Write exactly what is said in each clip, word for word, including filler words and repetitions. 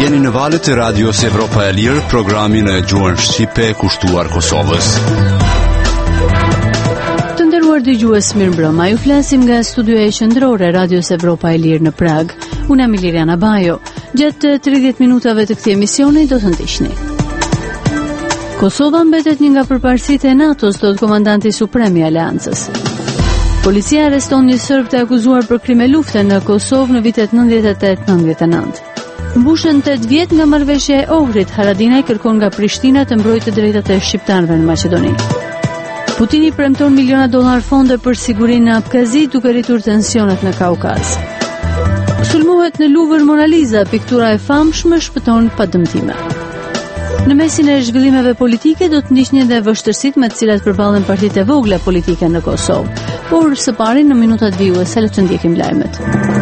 Jeni në valët e Radios Evropa e Lirë, programin e gjuhën shqipe kushtuar Kosovës. Të nderuar dëgjues, mirëmbrëma. Ju flasim nga studioja qendrore e Radios Evropa e Lirë në Prag. Unë jam Liliana Bajo. Gjatë tridhjetë minutave të këtij emisioni do të ndiqni. Kosova mbetet një nga përparësitë e NATO-s, thot komandanti suprem i aleancës. Policia arreston një serb të akuzuar për krime lufte në Kosovë në vitet nëntëdhjetë e tetë nëntëdhjetë e nëntë. Mbushën tetë vjet nga marrëveshja e Ohrid, Haradinaj kërkon nga Prishtina të mbrojtë të drejtat e shqiptarëve në Maqedoni. Putini premton miliona dollar fonde për sigurinë në Abkazi, duke rritur tensionet në Kaukaz. Sulmohet në Luvër Mona Lisa, piktura e famshme shpëton pa dëmtime. Në mesin e zhvillimeve politike do të ndiqni edhe vështirësitë me të cilat përballen partitë e vogla politike në Kosovë. Por së pari në minutat vijuese le të ndjekim lajmet.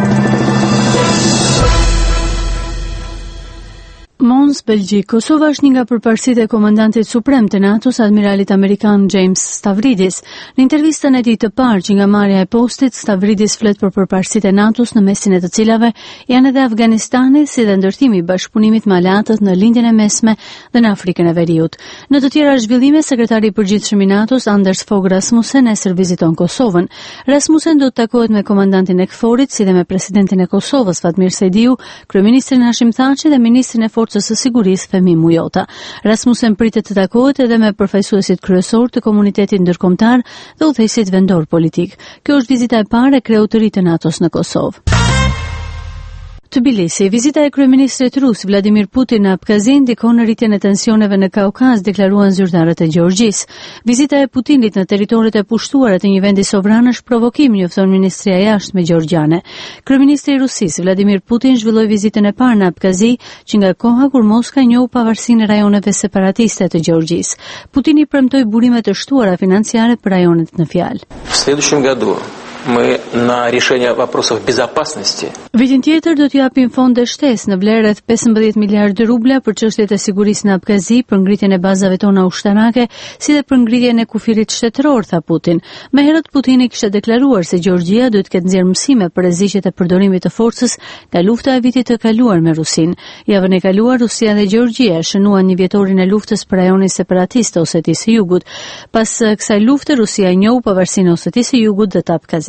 Mons, Belgjik. Kosova është një nga përparësitë e komandantit suprem të NATO-s, admiralit amerikan James Stavridis. Në intervistën e tij të parë që nga marrja e postit, Stavridis flet për përparësitë e NATO-s në mesin e të cilave janë edhe Afganistani, si dhe ndërtimi i bashkëpunimit me aleatët në lindjen e mesme dhe në Afrikën e Veriut. Në të tjera zhvillime, sekretari i përgjithshëm i NATO-s Anders Fogh Rasmussen nesër viziton Kosovën. Rasmussen do të takohet me komandantin e K F O R-it, si dhe me presidentin e Kosovës Fatmir Sejdiu, kryeministrin Hashim Thaçi dhe ministrin e Forcës së Sigurisë Femi Mujota. Rasmussen pritet të takohet edhe me përfaqësuesit kryesor të komunitetit ndërkombëtar dhe udhëheqësit vendor politik. Kjo është vizita e parë e kreut të ri të NATO-s në Kosovë. Tbilisi. Vizita e kryeministrit rus Vladimir Putin në Abkazi ndikon në rritjen e tensioneve në Kaukaz, deklaruan zyrtarët e Gjeorgjisë. Vizita e Putinit në territoret e pushtuara të një vendi sovran është provokim, njofton Ministria e Jashtme gjeorgjane. Kryeministri i Rusisë Vladimir Putin zhvilloi vizitën e parë në Abkazi, që nga koha kur Moska njohu pavarësinë e rajoneve separatiste të Gjeorgjisë. Putini premtoi burime të shtuara financiare për rajonet në fjalë. В следующем году мы на решение вопросов безопасности. Vitin tjetër do t'ju japim fonde shtesë në vlerë rreth pesëmbëdhjetë miliardë rubla për çështjet e sigurisë në Abkazi, për ngritjen e bazave tona ushtarake, si dhe për ngritjen e kufirit shtetëror, tha Putin. Më herët Putini kishte deklaruar se Gjeorgjia duhet të ketë nxjerrë mësime për rreziqet e përdorimit të forcës nga lufta e vitit të kaluar me Rusinë. Javën e kaluar Rusia dhe Gjeorgjia shënuan një vjetorin e luftës për rajonin separatist të Osetisë së Jugut. Pas kësaj lufte Rusia njohu pavarësinë e Osetisë së Jugut dhe të Abkazisë.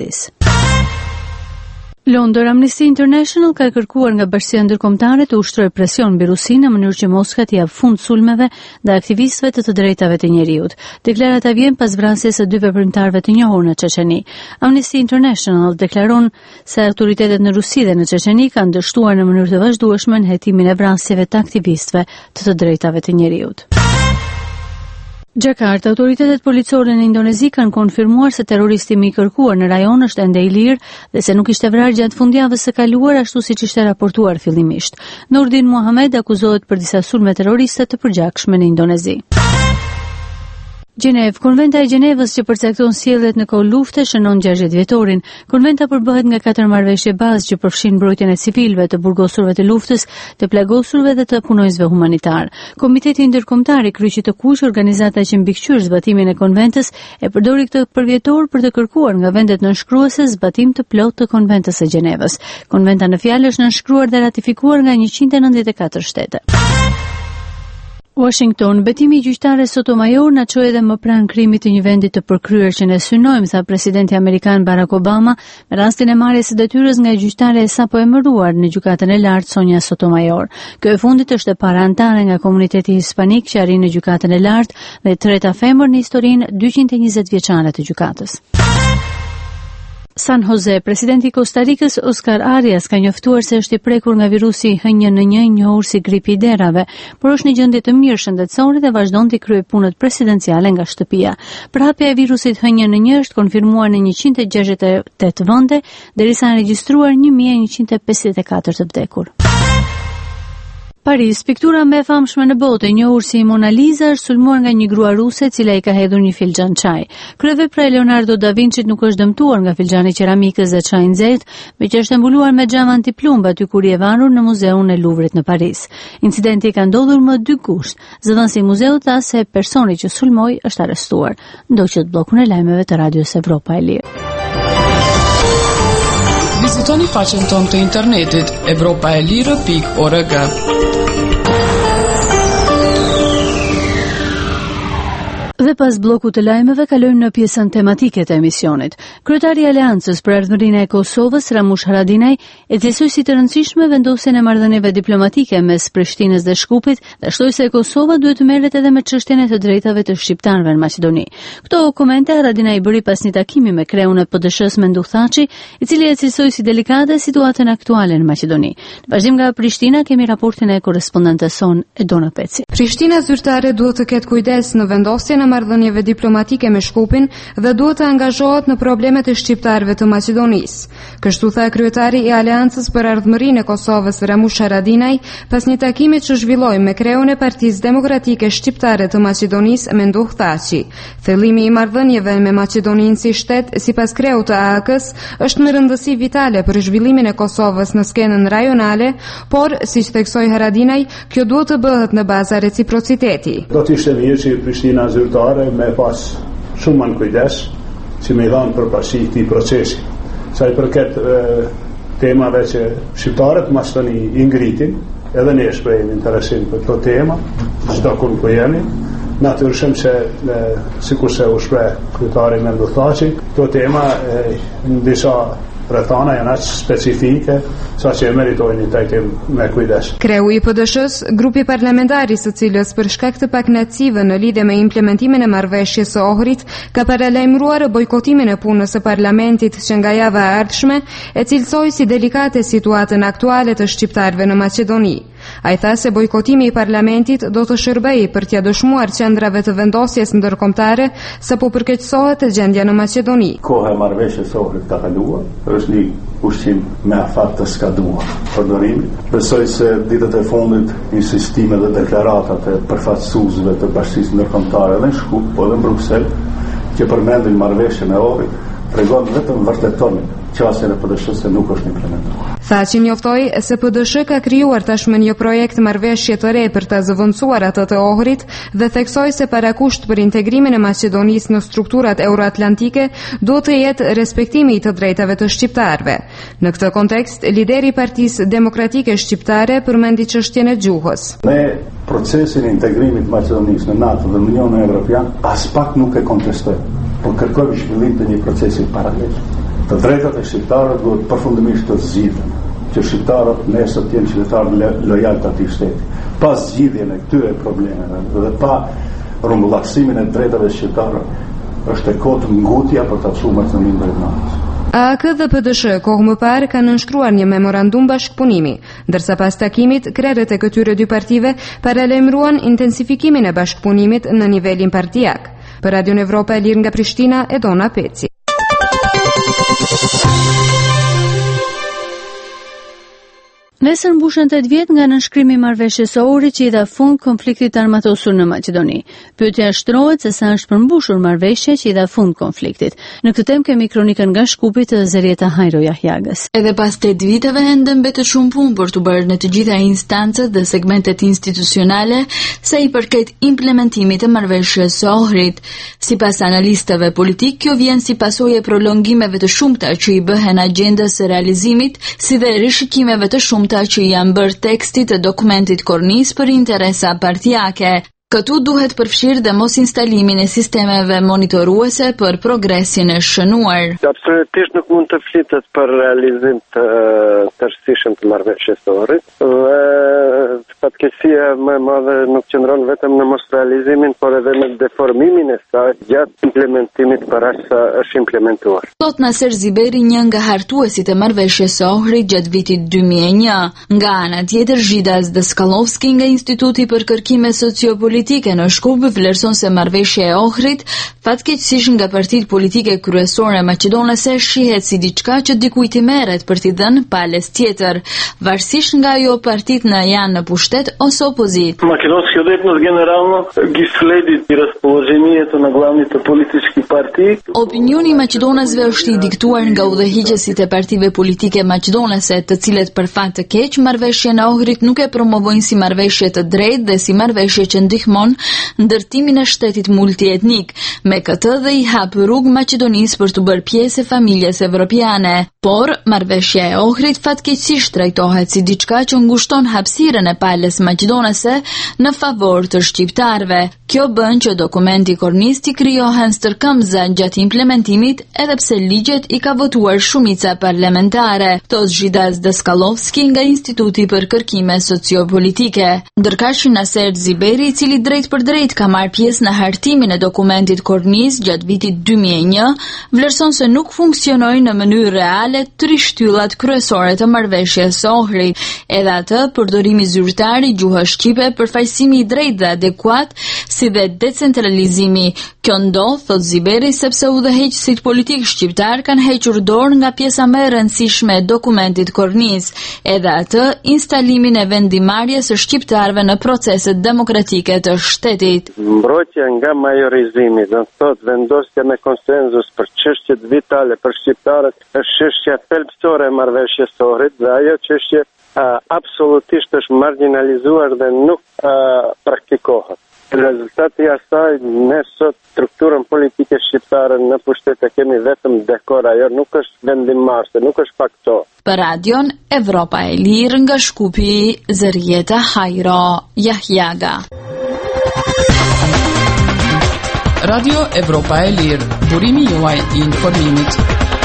Londër. Amnesty International ka kërkuar nga Bashkia Ndërkombëtare të ushtrojë presion mbi Rusinë në mënyrë që Moska të japë fund sulmeve dhe aktivistëve të të drejtave të njerëzit. Deklarata vjen pas vrasjes së dy veprimtarëve të njohur në Çeçeni. Amnesty International deklaron se autoritetet në Rusi dhe në Çeçeni kanë dështuar në mënyrë të vazhdueshme në hetimin e vrasjeve të aktivistëve të të drejtave të njerëzit. Jakarta. Autoritetet policore në Indonezi kanë konfirmuar se terroristi më i kërkuar në rajon është ende i lirë dhe se nuk ishte vrarë gjatë fundjavës së kaluar, ashtu siç ishte raportuar fillimisht. Nurdin Muhamed akuzohet për disa sulme terroriste të përgjakshme në Indonezi. Gjenev. Konventa e Gjenevës që përcakton sjelljet në kohë lufte shënon gjashtëdhjetë vjetorin. Konventa përbëhet nga katër marrëveshje bazë që përfshin mbrojtjen e civilëve, të burgosurve të luftës, të plagosurve dhe të punonjësve humanitar. Komiteti ndërkombëtar i kryqit të kuq, organizata që mbikëqyr zbatimin e konventës, e përdori këtë përvjetor për të kërkuar nga vendet nënshkruese zbatim të plotë të konventës së Gjenevës. Konventa në fjalë është nënshkruar dhe ratifikuar nga njëqind e nëntëdhjetë e katër shtete. Washington. Betimi i gjyqtares Sotomayor na çoi edhe më pranë krimit të një vendi të përkryer që ne synojmë, tha presidenti amerikan Barack Obama me rastin e marrjes së detyrës nga gjyqtare e sapo emëruar në gjykatën e lartë Sonia Sotomayor. Kjo e fundit është e para anëtare nga komuniteti hispanik që arrin në gjykatën e lartë dhe e treta femër në historinë dyqind e njëzet vjeçare të gjykatës. San Jose. Presidenti i Kostarikës Oscar Arias ka njoftuar se është i prekur nga virusi H një N një, njohur si gripi i derave, por është në gjendje të mirë shëndetësore dhe vazhdon të kryejë punët presidenciale nga shtëpia. Përhapja e virusit H një N një është konfirmuar në njëqind e gjashtëdhjetë e tetë vende, derisa janë regjistruar një mijë njëqind e pesëdhjetë e katër të vdekur. Paris. Piktura më e famshme në botë, e njohur si Mona Lisa, është sulmuar nga një grua ruse e cila i ka hedhur një filxhan çaji. Kryevepra e Leonardo da Vinci nuk është dëmtuar nga filxhani qeramikës dhe çaji i nxehtë, me që është mbuluar me xham antiplumb aty kur i e varur në Muzeun e Louvrit në Paris. Incidenti ka ndodhur më dy gusht. Zëdhënësi i muzeut tha se personi që sulmoi është arrestuar. Ndoqët bllokun e lajmeve të Radios Evropa e Lirë. Vizitoni faqen tonë të internetit evropaelire pikë org. Dhe pas bllokut të lajmeve kalojmë në pjesën tematike të emisionit. Kryetari i Aleancës për Ardhmërinë e Kosovës, Ramush Haradinaj, e cilësoi si të rëndësishme vendosjen e marrëdhënieve diplomatike mes Prishtinës dhe Shkupit, dhe shtoi se Kosova duhet të merret edhe me çështjen e të drejtave të shqiptarëve në Maqedoni. Këto komente Haradinaj bëri pas një takimi me kreun e P D Sh-s Menduh Thaçi, i cili e cilësoi si delikate situatën aktuale në Maqedoni. Në vazhdim nga Prishtina kemi raportin e korrespondentes son Edona Peci. Prishtina zyrtare duhet të ketë kujdes në vendosjen e marrëdhënieve diplomatike me Shkupin dhe duhet të angazhohet në problemet e shqiptarëve të Maqedonisë. Kështu tha kryetari i Aleancës për Ardhmërinë e Kosovës Ramush Haradinaj pas një takimi që zhvilloi me kreun e Partisë Demokratike Shqiptare të Maqedonisë Menduh Thaçi. Thellimi i marrëdhënieve me Maqedoninë si shtet, sipas kreut të A K-s, është me rëndësi vitale për zhvillimin e Kosovës në skenën rajonale, por siç theksoi Haradinaj, kjo duhet të bëhet në baza reciprociteti. Do të ishte mirë që Prishtina zyrtare me pas shumë më në kujdes që me i dhanë për pashi këtij procesi. Sa i përket e, temave që shqiptarët Maqedoni i ngritin, edhe ne shprehim interesim për këto tema, çdo kur ku jemi. Natyrisht se sikurse u shpreh kryetari Menduh Thaçi, këto tema e, në disa rrethana janë aq specifike sa që meritojnë një trajtim me kujdes. Kreu i P D Sh-s, grupi parlamentar i së cilës për shkak të pakënaqësive në lidhje me implementimin e marrëveshjes së Ohrit ka paralajmëruar bojkotimin e punës së parlamentit që nga java e ardhshme e cilësoi si delikate situatën aktuale të shqiptarëve në Maqedoni. Ai tha se bojkotimi i parlamentit do të shërbejë për t'ia dëshmuar qendrave të vendosjes ndërkombëtare se po përkeqësohet gjendja në Maqedoni. Koha e marrëveshjes së Ohrit ka kaluar, është një ushqim me afat të skaduar përdorimit. Besoj se ditët e fundit insistime dhe deklaratat e përfaqësuesve të Bashkisë Ndërkombëtare edhe në Shkup, po edhe në Bruksel, që përmendin marrëveshjen e Ohrit, tregon vetëm vërtetonin qasjen e P D Sh-s se nuk është implementuar. Thaçi njoftoi se P D Sh ka krijuar tashmë një projekt marrëveshje të re për ta zëvendësuar atë të Ohrit dhe theksoi se parakusht për integrimin e Maqedonisë në strukturat euroatlantike duhet të jetë respektimi i të drejtave të shqiptarëve. Në këtë kontekst, lideri i Partisë Demokratike Shqiptare përmendi çështjen e gjuhës. Ne procesin e integrimit të Maqedonisë në NATO dhe në Unionin Evropian as pak nuk e kontestojmë, por kërkojmë zhvillim të një procesi paralel. Të drejtat e shqiptarëve duhet përfundimisht të zgjidhen, që shqiptarët nesër të jenë qytetarë lojal të atij shteti. Pa zgjidhjen e këtyre problemeve dhe pa rrumbullaqësimin e drejtave të shqiptarëve, është e kotë ngutja për të çuar Maqedoninë drejt natës. A K dhe P D Sh kohë më parë kanë nënshkruar një memorandum bashkëpunimi, ndërsa pas takimit krerët e këtyre dy partive paralajmëruan intensifikimin e bashkëpunimit në nivelin partijak. Për Radio Evropa e Lirë nga Prishtina, Edona Peci. Nesër mbushen tetë vjet nga nënshkrimi i marrëveshjes së Ohrit që i dha fund konfliktit armatosur në Maqedoni. Pyetja shtrohet se sa është përmbushur marrëveshja që i dha fund konfliktit. Në këtë temë kemi kronikën nga Shkupi të Zerieta Hajro Jahjagës. Edhe pas tetë viteve ende mbetet shumë punë për të bërë në të gjitha instancat dhe segmentet institucionale sa i përket implementimit të marrëveshjes së Ohrit. Sipas analistëve politik, kjo vjen si pasojë e prolongimeve të shumta që i bëhen agjendës së realizimit, si dhe rishikimeve të shumta që janë bërë tekstit të dokumentit kornis për interesa partijake. Këtu duhet përfshirë dhe mos instalimin e sistemeve monitoruese për progresin e shënuar. Absolutisht nuk mund të flitet për realizim të tërësishëm të marrëveshjes së Ohrit. Dhe fatkeqësia më e madhe nuk qëndron vetëm në mos realizimin, por edhe në deformimin e saj gjatë implementimit para sa është implementuar. Thot Naser Ziberi, një nga hartuesit e marrëveshjes së Ohrit gjatë vitit dy mijë e një. Nga ana tjetër, Zhidas Daskallovski nga Instituti për Kërkime Sociopolitike politike në Shkup vlerëson se marrëveshja e Ohrit fatkeqësisht nga partitë politike kryesore maqedonase shihet si diçka që dikujt i merret për t'i dhënë palës tjetër, varësisht nga ajo partitë në janë në pushtet ose opozit. Македонскиот етнос генерално ги следи и разположението на главните политически партии. Opinioni i maqedonasve është i diktuar nga udhëhiqësit e partive politike maqedonase, të cilët për fat të keq marrëveshjen e Ohrit nuk e promovojnë si marrëveshje të drejtë dhe si marrëveshje që ndihmon ndërtimin e shtetit multietnik, me këtë dhe i hap rrugë Maqedonisë për të bërë pjesë e familjes evropiane. Por marrëveshja e Ohrit fatkeqësisht trajtohet si diçka që ngushton hapësirën e palës sociales maqedonase në favor të shqiptarëve. Kjo bën që dokumenti kornisti krijohen stërkëmbëza gjatë implementimit, edhe pse ligjet i ka votuar shumica parlamentare. Tos Zhidas Daskallovski nga Instituti për Kërkime Sociopolitike. Ndërkaq Naser Ziberi, i cili drejt për drejt ka marrë pjesë në hartimin e dokumentit kornis gjatë vitit dy mijë e një, vlerëson se nuk funksionojnë në mënyrë reale trishtyllat kryesore të marrëveshjes së Ohrit. Edhe atë përdorimi zyrtar i gjuhës shqipe, përfaqësimi i drejtë dhe adekuat, si dhe decentralizimi. Kjo ndodh, thot Ziberi, sepse udhëheqësit politik shqiptar kanë hequr dorë nga pjesa më e rëndësishme e dokumentit kornis, edhe atë instalimin e vendimarrjes së shqiptarëve në proceset demokratike të shtetit. Mbrojtja nga majorizimi, do të thotë vendosja me konsenzus për çështjet vitale për shqiptarët, është çështja thelbësore e marrëveshjes së Ohrit dhe ajo çështje uh, absolutisht është marginalizuar dhe nuk uh, praktikohet. Rezultati i asaj, ne sot strukturën politike shqiptare në pushtet e kemi vetëm dekor, ajo nuk është vendimmarrëse, nuk është fakto. Për radion Evropa e Lirë nga Shkupi, Zërieta Hajro, Jahjaga. Radio Evropa e Lirë, burimi juaj i informimit.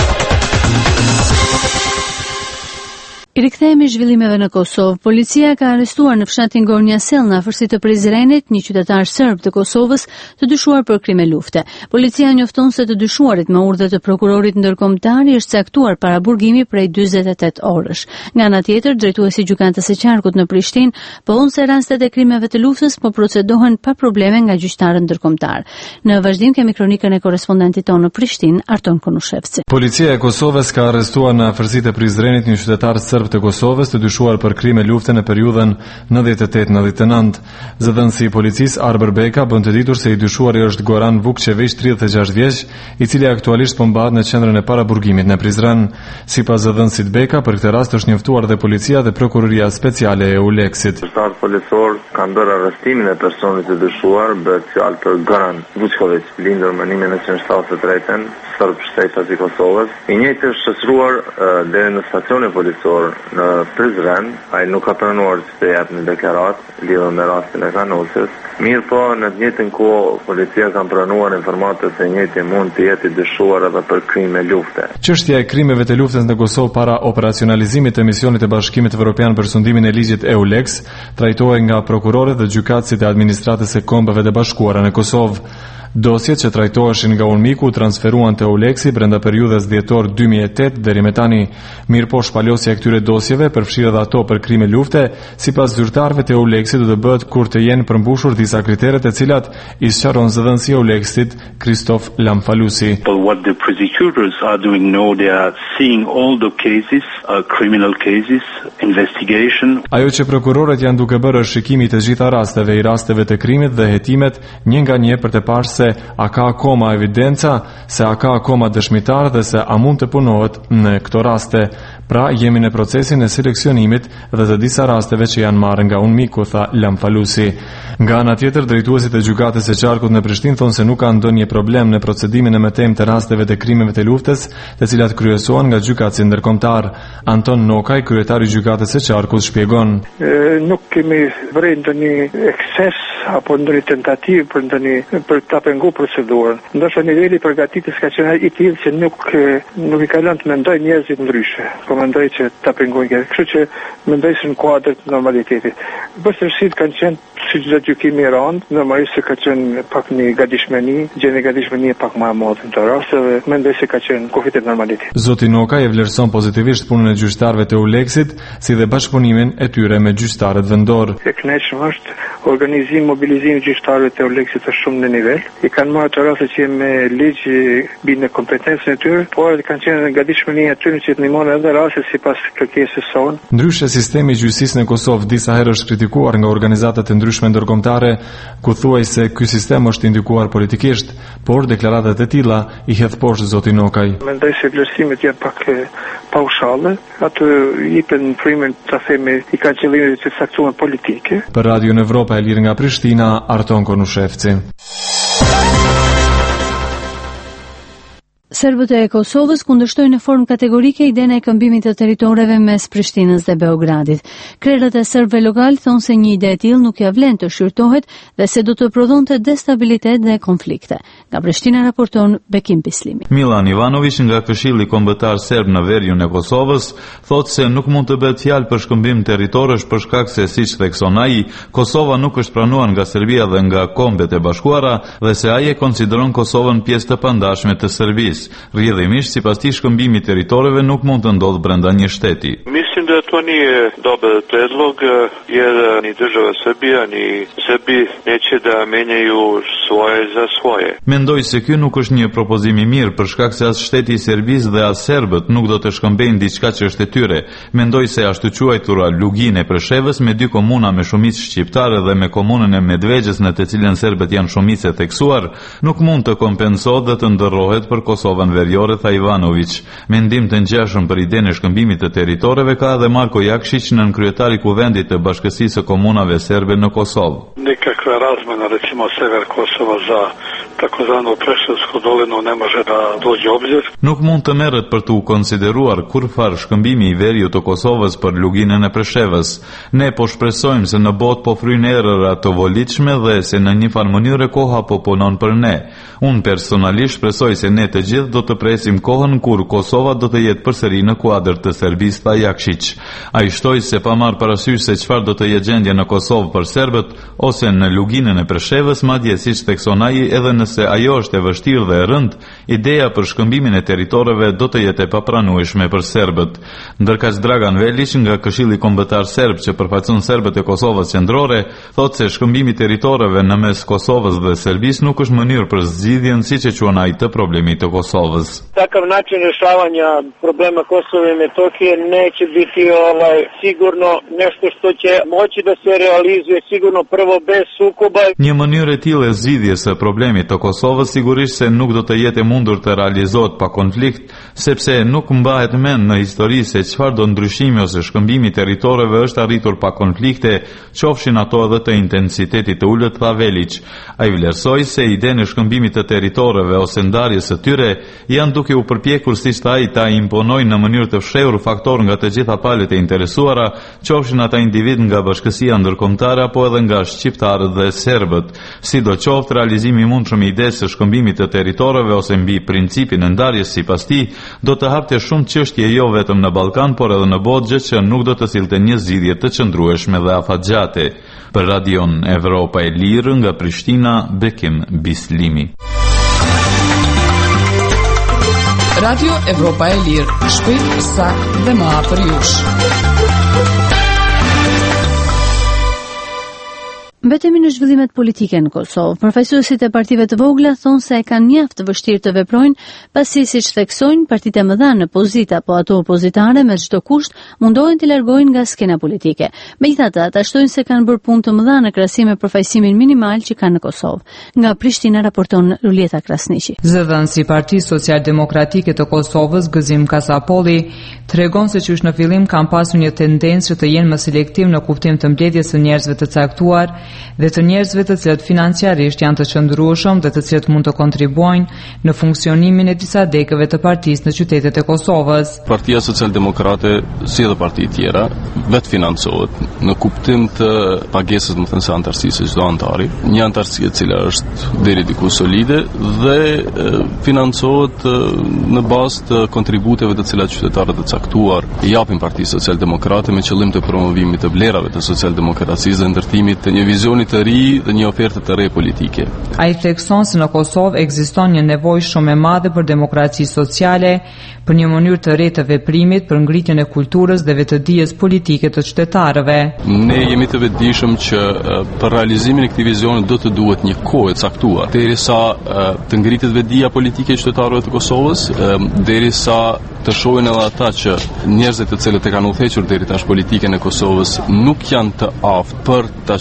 I rikthehemi zhvillimeve në Kosovë. Policia ka arrestuar në fshatin Gornja Sell në afërsi të Prizrenit një qytetar serb të Kosovës të dyshuar për krime lufte. Policia njofton se të dyshuarit me urdhë të prokurorit ndërkombëtar i është caktuar para burgimi prej dyzet e tetë orësh. Nga ana tjetër, drejtuesi i gjykatës së qarkut në Prishtinë pohon se rastet e krimeve të luftës po procedohen pa probleme nga gjyqtarët ndërkombëtar. Në vazhdim kemi kronikën e korrespondentit tonë në Prishtinë, Arton Konushevci. Policia e Kosovës ka arrestuar në afërsitë e Prizrenit një qytetar serb të Kosovës të dyshuar për krime lufte në periudhën nëntëdhjetë e tetë nëntëdhjetë e nëntë. Zëdhënësi i policisë Arber Beka bën të ditur se i dyshuari është Goran Vukçević, tridhjetë e gjashtë vjeç, i cili aktualisht po mbahet në qendrën e paraburgimit në Prizren. Sipas zëdhënësit Beka, për këtë rast është njoftuar dhe policia dhe prokuroria speciale e Euleksit. Shtat policor kanë bërë arrestimin e personit të dyshuar, bëhet fjalë për Goran Vukçević, lindur më një mijë nëntëqind e shtatëdhjetë e tre, serb shtetas i Kosovës. I njëjti është shoqëruar uh, deri në stacionin policor në Prizren. Ai nuk ka pranuar të jap një deklaratë lidhur me rastin e Kanosës. Mirë po, në të njëjtën kohë policia ka pranuar informatë se i njëjti mund të jetë i dyshuar edhe për krime lufte. Çështja e krimeve të luftës në Kosovë para operacionalizimit të misionit të Bashkimit Evropian për sundimin e ligjit Euleks trajtohej nga prokurorët dhe gjykatësit e administratës së Kombeve të Bashkuara në Kosovë. Dosjet që trajtoheshin nga UNMIK-u transferuan te Euleksi brenda periudhës dhjetor dy mijë e tetë deri me tani. Mirëpo shpalosja e këtyre dosjeve përfshirë edhe ato për krime lufte, sipas zyrtarëve të Euleksit do të bëhet kur të jenë përmbushur disa kriteret e cilat i sqaron zëdhënësi i Euleksit Kristof Lamfalusi. But what the prosecutors are doing now, they are seeing all the cases, uh, criminal cases, investigation. Ajo që prokurorët janë duke bërë është shikimi të gjitha rasteve, i rasteve të krimit dhe hetimet një nga një për të parë se a ka akoma evidenca, se a ka akoma dëshmitar dhe se a mund të punohet në këto raste. Pra, jemi në procesin e seleksionimit dhe të disa rasteve që janë marrë nga UNMIK-u, tha Lamfalusi. Nga ana tjetër, drejtuesit e gjykatës së qarkut në Prishtinë thonë se nuk ka ndonjë problem në procedimin e mëtejmë të rasteve të krimeve të luftës, të cilat kryesohen nga gjykatësi ndërkombëtar. Anton Nokaj, kryetari i gjykatës së qarkut, shpjegon. E, nuk kemi vërejë ndonjë ekses apo ndonjë tentativë për ndonjë për ta penguar procedurën. Ndoshta niveli i përgatitjes ka qenë i tillë që nuk nuk i ka lënë të mendojë njerëzit ndryshe. Po mendoj që ta pengojnë. Kështu që mendoj se në kuadër të normalitetit. Vështirësitë kanë qenë si çdo gjykim i rënd, normalisht se ka qenë pak një gatishmëri, gjendja e gatishmëri pak më e madhe në të raste dhe mendoj se ka qenë kufit e normalitetit. Zoti Nokaj e vlerëson pozitivisht punën e gjyqtarëve të Euleksit, si dhe bashkëpunimin e tyre me gjyqtarët vendor. E kënaqshëm është organizimi, mobilizimi i gjyqtarëve të Euleksit është shumë në nivel. I kanë marrë të raste që me ligj binë kompetencën e tyre, por kanë qenë në gatishmëri e tyre që të ndihmojnë edhe raste sipas kërkesës sonë. Ndryshe, sistemi i gjyqësisë në Kosovë disa herë është kritikuar nga organizatat e ndryshme ndërkombëtare, ku thuaj se ky sistem është indikuar politikisht, por deklaratat e tilla i hedh poshtë zoti Nokaj. Mendoj se vlerësimet janë pak paushale, atë jepën frymën ta themi i ka qëllimin të caktuar politike. Për Radio Evropa e Lirë nga Prishtina, Arton Konushevci. Serbët e Kosovës kundërshtojnë në formë kategorike idenë e këmbimit të territoreve mes Prishtinës dhe Beogradit. Krerët e serbëve lokal thonë se një ide e tillë nuk ja vlen të shqyrtohet dhe se do të prodhonte destabilitet dhe konflikte. Nga Prishtina raporton Bekim Bislimi. Milan Ivanović nga Këshilli Kombëtar Serb në Verjun e Kosovës thotë se nuk mund të bëhet fjalë për shkëmbim territorësh për shkak se siç thekson ai, Kosova nuk është pranuar nga Serbia dhe nga Kombet e Bashkuara dhe se ai e konsideron Kosovën pjesë të pandashme të Serbisë. Rrjedhimisht, sipas tij, shkëmbimi i territoreve nuk mund të ndodhë brenda një shteti. Mislim da to nije dobar predlog, jer ni država Srbija ni Srbi neće da menjaju svoje za svoje. Mendoj se ky nuk është një propozim i mirë për shkak se as shteti i Serbisë dhe as serbët nuk do të shkëmbejnë diçka që është e tyre. Mendoj se ashtu quajtura Lugin e Preshevës me dy komuna me shumicë shqiptare dhe me komunën e Medvegjës në të cilën serbët janë shumicë e theksuar, nuk mund të kompensohet dhe të ndërrohet për Kosovën Veriore, tha Ivanović. Mendim të ngjashëm për idenë e shkëmbimit të territoreve ka edhe Marko Jakšić, nën kryetari i kuvendit të Bashkësisë së Komunave Serbe në Kosovë. Nekakva razmena, recimo sever Kosova za takozvanu Preševsku dolinu ne može da dođe u obzir. Nuk mund të merret për të u konsideruar kurfar shkëmbimi i veriut të Kosovës për luginën e Preshevës. Ne po shpresojmë se në botë po fryjnë erëra të volitshme dhe se në një farë mënyrë koha po punon për ne. Unë personalisht shpresoj se ne të gjithë do të presim kohën kur Kosova do të jetë përsëri në kuadër të Serbisë, tha Jakšić. Ai shtoi se pa marrë parasysh se çfarë do të jetë gjendja në Kosovë për serbët ose në luginën e Preshevës, madje siç thekson ai, edhe nëse ajo është e vështirë dhe e rëndë, ideja për shkëmbimin e territoreve do të jetë e papranueshme për serbët. Ndërkaq Dragan Velić nga Këshilli Kombëtar Serb që përfaqëson serbët e Kosovës qendrore, thotë se shkëmbimi i territoreve në mes Kosovës dhe Serbisë nuk është mënyrë për zgjidhjen siç e quan ai të problemit të Kosovës. Takav način rješavanja problema Kosova i Metohije neće biti ovaj sigurno nešto što će moći da se realizuje sigurno prvo bez sukoba. Një mënyrë e tillë e zgjidhjes së problemit të Kosovës sigurisht se nuk do të jetë e mundur të realizohet pa konflikt, sepse nuk mbahet mend në histori se çfarë do ndryshimi ose shkëmbimi i territoreve është arritur pa konflikte, qofshin ato edhe të intensitetit të ulët, tha Velić. Ai vlerësoi se idenë e shkëmbimit të territoreve ose ndarjes së tyre janë duke u përpjekur siç tha ai ta imponojnë në mënyrë të fshehur faktor nga të gjitha palët e interesuara, qofshin ata individ nga bashkësia ndërkombëtare apo edhe nga shqiptarët dhe serbët. Sidoqoftë, realizimi i mundshëm i idesë së shkëmbimit të territoreve ose mbi principin e ndarjes sipas tij do të hapte shumë çështje jo vetëm në Ballkan, por edhe në botë, gjë që nuk do të sillte një zgjidhje të qëndrueshme dhe afatgjate. Për Radion Evropa e Lirë nga Prishtina, Bekim Bislimi. Radio Evropa e Lirë, shpejt, sakt dhe më afër jush. Mbetemi në zhvillimet politike në Kosovë. Përfaqësuesit e partive të vogla thonë se e kanë mjaft të vështirë të veprojnë, pasi siç theksojnë, partitë e mëdha në pozita apo ato opozitare me çdo kusht mundohen të largojnë nga skena politike. Megjithatë, ata shtojnë se kanë bërë punë të mëdha në krahasim me përfaqësimin minimal që kanë në Kosovë. Nga Prishtina raporton Rulieta Krasniqi. Zëdhënësi i Partisë Social-Demokratike të Kosovës, Gëzim Kasapolli, tregon se qysh në fillim kanë pasur një tendencë që të jenë më selektiv në kuptim të mbledhjes së njerëzve të caktuar dhe të njerëzve të cilët financiarisht janë të qëndrueshëm dhe të cilët mund të kontribuojnë në funksionimin e disa dekëve të partisë në qytetet e Kosovës. Partia Social-Demokrate, si dhe parti tjera, vetë financohet në kuptim të pagesës, më thënë se antarësisë çdo antari, një antarësi e cila është deri diku solide dhe e, financohet e, në bazë të kontributeve të cilat qytetarët e caktuar i japin Partisë Social-Demokrate me qëllim të promovimit të vlerave të socialdemokracisë dhe ndërtimit të një vizionit të ri dhe një oferte të re politike. Ai thekson se në Kosovë ekziston një nevojë shumë e madhe për demokraci sociale, për një mënyrë të re të veprimit, për ngritjen e kulturës dhe vetëdijes politike të qytetarëve. Ne jemi të vetëdijshëm që për realizimin e këtij vizioni do të duhet një kohë e caktuar, derisa të ngritet vetëdia politike e qytetarëve të Kosovës, derisa të shohin edhe ata që njerëzit të cilët e kanë udhëhequr deri tash politikën e Kosovës nuk janë të aftë për ta quar Kosovën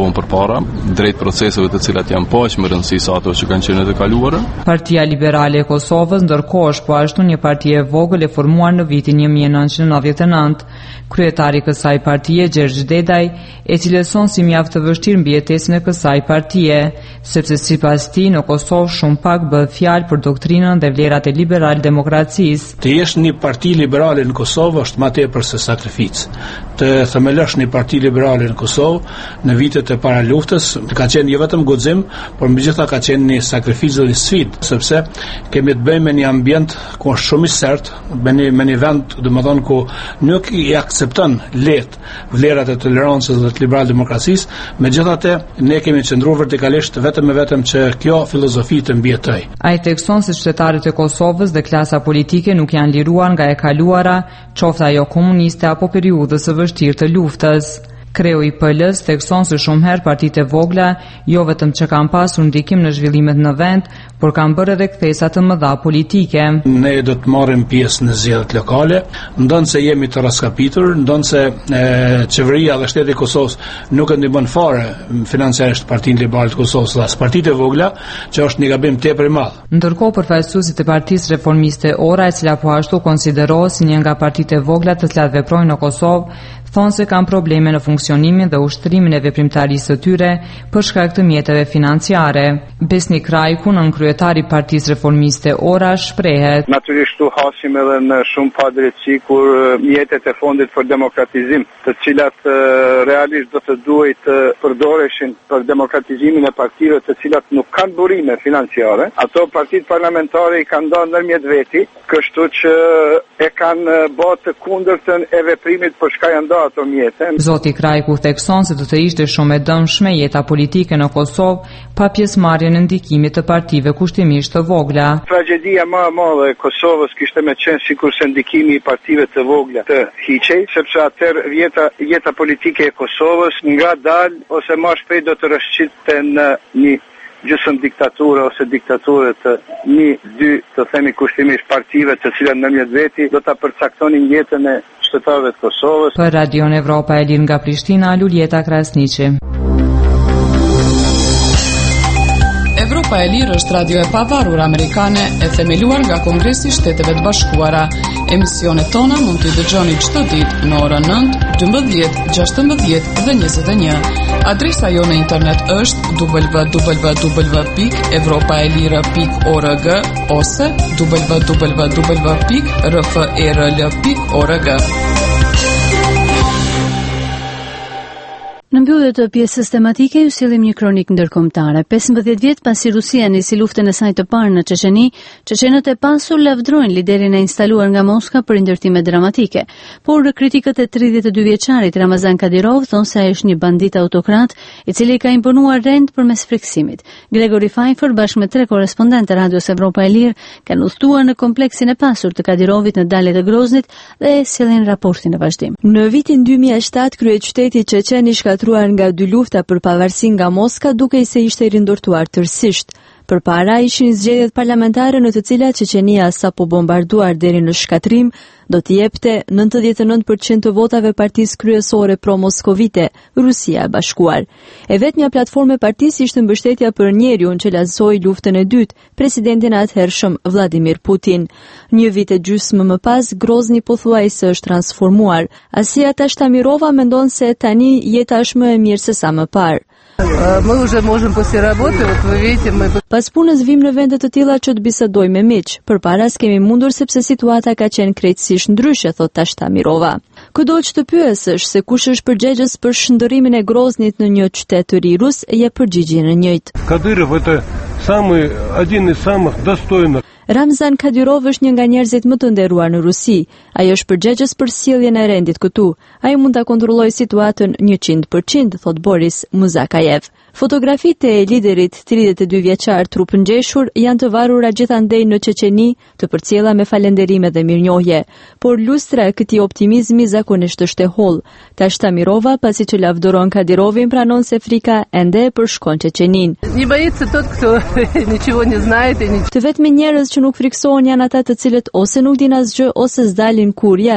vonë përpara, drejt proceseve të cilat janë po aq më rëndësi sa ato që kanë qenë të kaluara. Partia Liberale e Kosovës ndërkohë është po ashtu një parti e vogël e formuar në vitin një mijë e nëntëqind e nëntëdhjetë e nëntë. Kryetari i kësaj partie, Gjergj Dedaj, e cilëson si mjaft të vështirë mbijetesin e kësaj partie, sepse sipas tij në Kosovë shumë pak bëhet fjalë për doktrinën dhe vlerat e liberal-demokracisë. Të jesh një parti liberale në Kosovë është më tepër se sakrificë. Të themelosh një parti liberale në Kosovë në vitet e para luftës ka qenë jo vetëm guxim, por megjithatë ka qenë një sakrificë dhe një sfidë, sepse kemi të bëjmë me një ambient ku është shumë i sertë, me një, me një vend, domethënë ku nuk i akcepton lehtë vlerat e tolerancës dhe të liberal-demokracisë, megjithatë ne kemi qëndruar vertikalisht vetëm e vetëm që kjo filozofi të mbijetoj. Ai thekson se qytetarët e Kosovës dhe klasa politike nuk janë liruar nga e kaluara, qoftë ajo komuniste apo periudhës së vështirë të luftës. Kreu i P L-s thekson se shumë herë partitë e vogla jo vetëm që kanë pasur ndikim në zhvillimet në vend, por kanë bërë edhe kthesa të mëdha politike. Ne do të marrim pjesë në zgjedhjet lokale, ndonë se jemi të raskapitur, ndonë se e, qeveria dhe shteti i Kosovës nuk e ndihmon fare financiarisht Partinë Liberale të Kosovës dhe as partitë e vogla, që është një gabim tepër i madh. Ndërkohë përfaqësuesit e Partisë Reformiste Ora, e cila po ashtu konsiderohet si një nga partitë e vogla të cilat veprojnë në Kosovë, thonë se kanë probleme në funksionimin dhe ushtrimin e veprimtarisë së tyre për shkak të mjeteve financiare. Besnik Rajku, nën kryetari i Partisë Reformiste Ora, shprehet: Natyrisht u hasim edhe në shumë padrejtësi kur mjetet e fondit për demokratizim, të cilat uh, realisht do të duhet të uh, përdoreshin për demokratizimin e partive të cilat nuk kanë burime financiare, ato partitë parlamentare i kanë dhënë ndërmjet veti, kështu që e kanë bërë të kundërtën e veprimit për shkak janë ato mjete. Zoti Krajku thekson se do të ishte shumë e dëmshme jeta politike në Kosovë pa pjesëmarrjen e ndikimit të partive kushtimisht të vogla. Tragedia më e madhe e Kosovës kishte më qenë sikurse ndikimi i partive të vogla të hiqej, sepse atëherë jeta jeta politike e Kosovës ngadalë ose më shpejt do të rrëshqitej në një gjysmë diktaturë ose diktaturë të një, dy, të themi kushtimisht partive të cilat ndërmjet veti do ta përcaktonin jetën e qytetarëve të Kosovës. Për Radion Evropa e Lirë nga Prishtina, Luljeta Krasniqi. Evropa e Lirë është radio e pavarur amerikane e themeluar nga Kongresi i Shteteve të Bashkuara. Emisionet tona mund t'i dëgjoni çdo ditë në orën nëntë, dymbëdhjetë, gjashtëmbëdhjetë dhe njëzet e një. Adresa jo në internet është w w w pikë evropaelire pikë org ose w w w pikë r f e r l pikë org. Në mbyllje të pjesës tematike ju sillim një kronik ndërkombëtare. pesëmbëdhjetë vjet pasi Rusia nisi luftën e saj të parë në Çeçeni, çeçenët e pasur lavdrojnë liderin e instaluar nga Moska për ndërtime dramatike. Por kritikët e tridhjetë e dy vjeçarit Ramazan Kadyrov thonë se ai është një bandit autokrat i cili ka imponuar rend përmes friksimit. Gregori Pfeiffer bashkë me tre korrespondentë Radios Evropa e Lirë kanë udhëtuar në kompleksin e pasur të Kadyrovit në Dalje të Groznit dhe sjellin raportin e vazhdim. Në vitin dy mijë e shtatë kryeqyteti Çeçen i shkatruar nga dy lufta për pavarësi nga Moska, duke se ishte rindortuar tërësisht. Përpara ishin zgjedhjet parlamentare në të cilat Çeçenia sapo bombarduar deri në shkatrim do të jepte nëntëdhjetë e nëntë përqind të votave partisë kryesore pro-moskovite, Rusia e Bashkuar. E vetmja platformë e partisë ishte mbështetja për njeriun që lansoi luftën e dytë, presidentin e atëhershëm Vladimir Putin. Një vit e gjysmë më pas, Grozni pothuajse është transformuar. Asia Tashtamirova mendon se tani jeta është më e mirë se sa më parë. Мы уже можем после работы, вот вы видите, мы... Pas punës vim në vende të tilla që të bisedojmë me miq. Përpara s'kemi mundur sepse situata ka qenë krejtësisht ndryshe, thot Tashtamirova. Kudo që të pyesësh se kush është përgjegjës për shndërrimin e Groznit në një qytet të ri rus, jep përgjigjen e njëjtë. Kadyrov это самый один из самых достойных. Ramzan Kadyrov është një nga njerëzit më të nderuar në Rusi. Ai është përgjegjës për sjelljen e rendit këtu. Ai mund ta kontrollojë situatën njëqind përqind, thot Boris Muzakayev. Fotografitë e liderit tridhjetë e dy vjeçar trup ngjeshur janë të varura gjithandej në Çeçeni, të përcjella me falënderime dhe mirënjohje, por lustra e këtij optimizmi zakonisht është e holl. Tashtamirova, pasi që lavdëron Kadyrovin, pranon se frika ende e përshkon Çeçenin. Не боится тот, кто ничего не знает и ничего. Të vetmi njerëz që nuk friksohen janë ata të cilët ose nuk din asgjë ose s'dalin kur jashtë.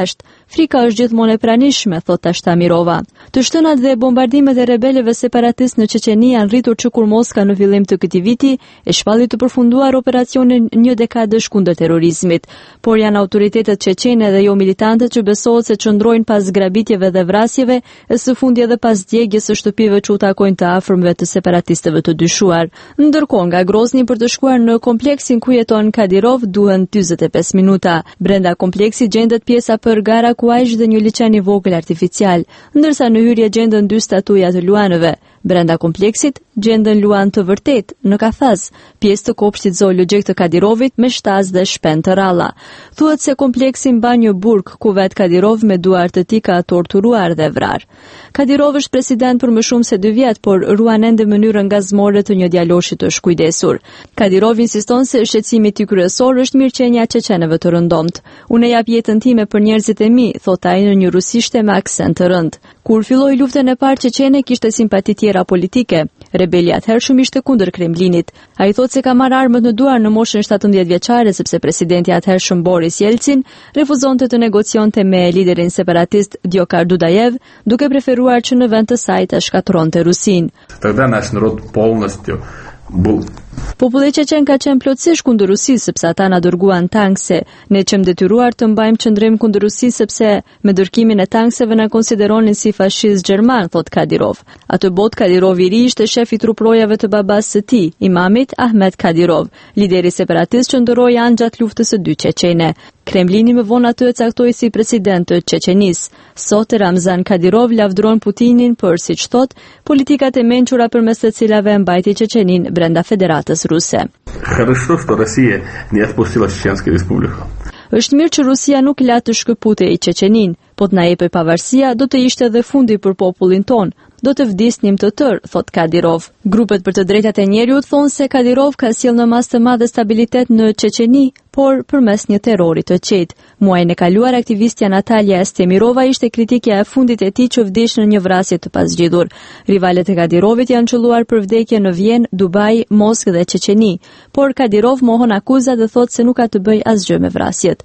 frika është gjithmonë e pranishme, thot Tashtamirova. Të shtënat dhe bombardimet e rebelëve separatist në Çeçeni janë rritur që kur Moska në fillim të këtij viti e shpalli të përfunduar operacionin një dekadësh kundër terrorizmit, por janë autoritetet çeçene dhe jo militantët që besohet se çndrojnë pas grabitjeve dhe vrasjeve e së fundi edhe pas djegjes së shtëpive që u takojnë të afërmve të separatistëve të dyshuar. Ndërkohë nga Grozni për të shkuar në kompleksin ku jeton Kadirov duhen njëzet e pesë minuta. Brenda kompleksit gjendet pjesa për gara kuajsh dhe një liçen i vogël artificial, ndërsa në hyrje gjenden dy statuja të luanëve. Brenda kompleksit gjenden luan të vërtet në kafaz, pjesë të kopshtit zoologjik të Kadirovit me shtaz dhe shpen të ralla. Thuhet se kompleksi mban një burg ku vet Kadirov me duart të tij ka torturuar dhe vrar. Kadirov është president për më shumë se dy vjet, por ruan ende mënyrën gazmore të një djaloshi të shkujdesur. Kadirov insiston se shqetësimi i tij kryesor është mirëqenia e çeçenëve të rëndomt. Unë jap jetën time për njerëzit e mi, thot ai në një rusishte me aksent të rënd. Kur filloi luftën e parë çeçene kishte simpati tjera politike. Rebeli atëhershëm ishte kundër Kremlinit. Ai thotë se ka marrë armët në duar në moshën shtatëmbëdhjetë vjeçare sepse presidenti atëhershëm Boris Yeltsin refuzonte të negocionte me liderin separatist Djokar Dudajev, duke preferuar që në vend të saj të shkatërronte Rusinë. Тогда наш народ полностью был Populli çeçen ka qenë plotësisht kundër Rusisë sepse ata na dërguan tankse. Ne qëm detyruar të mbajmë qëndrim kundër Rusisë sepse me dërkimin e tankseve na konsideronin si fashist gjerman, thot Kadirov. Atë botë Kadirov i ri ishte shef i truprojave të babas së tij, imamit Ahmet Kadirov, lideri separatist që ndërroi anë gjatë luftës së dytë çeçene. Kremlini më vonë atë e caktoi si president të Çeçenisë. Sot Ramzan Kadirov lavdron Putinin për, siç thot, politikat e mençura përmes të cilave mbajti Çeçenin brenda Federatës Ruse. Хорошо, что Россия не отпустила Чеченскую республику. Është mirë që Rusia nuk la të shkëputej i Çeçenin, po të na jepej pavarësia do të ishte edhe fundi për popullin ton. Do të vdisnim të tërë, thot Kadirov. Grupet për të drejtat e njerëzit thonë se Kadirov ka sjell në mas të madhe stabilitet në Çeçeni, por përmes një terrori të qetë. Muajin e kaluar aktivistja Natalia Estemirova ishte kritikja e fundit e tij që vdiq në një vrasje të pasgjidhur. Rivalet e Kadirovit janë qelluar për vdekje në Vjenë, Dubai, Moskë dhe Çeçeni, por Kadirov mohon akuzat dhe thotë se nuk ka të bëjë asgjë me vrasjet.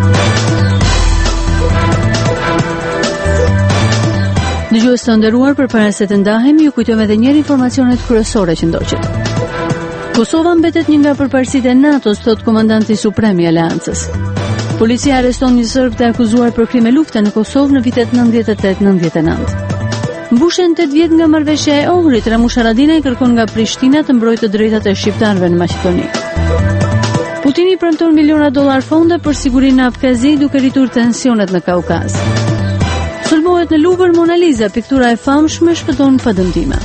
Dëgjues të nderuar, përpara se të ndahemi, ju kujtojmë edhe një herë informacionet kryesore që ndoqët. Kosova mbetet një nga përparësitë e NATO-s, thot komandanti suprem i aleancës. Policia arreston një serb të akuzuar për krime lufte në Kosovë në vitet nëntëdhjetë e tetë nëntëdhjetë e nëntë. Mbushen tetë vjet nga marrëveshja e Ohrit, Ramush Haradinaj kërkon nga Prishtina të mbrojë të drejtat e shqiptarëve në Maqedoni. Putini premton miliona dollar fonde për sigurinë në Abkazi duke rritur tensionet në Kaukaz. Sulmohet në Louvre Mona Lisa, piktura e famshme shpëton pa dëmtime.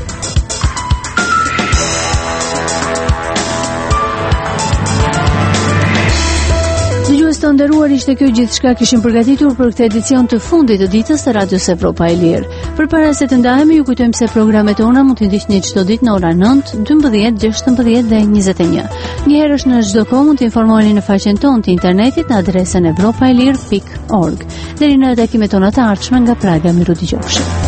Dëgjues të nderuar, ishte kjo gjithçka kishim përgatitur për këtë edicion të fundit të ditës të Radios Evropa e Lirë. Përpara se të ndahemi, ju kujtojmë se programet tona mund t'i ndiqni çdo ditë në orën nëntë, dymbëdhjetë, gjashtëmbëdhjetë dhe njëzet e një. Një herësh në çdo kohë mund të informoheni në faqen tonë të internetit në adresën evropaelir pikë org. Deri në takimet tona të ardhshme nga Praga, miru dëgjofshi.